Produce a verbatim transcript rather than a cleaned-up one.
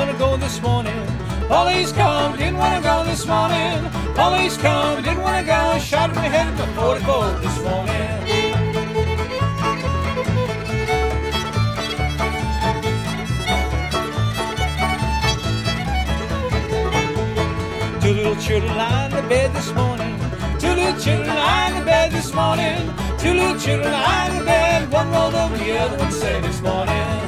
wanna go this morning. Police come, didn't wanna go this morning. Police come, didn't wanna go. Shot in the head before the cold this morning. Two little children lying in the bed this morning. Two little children lying in the bed this morning. Two little children lying in the bed. One rolled over the other one said this morning.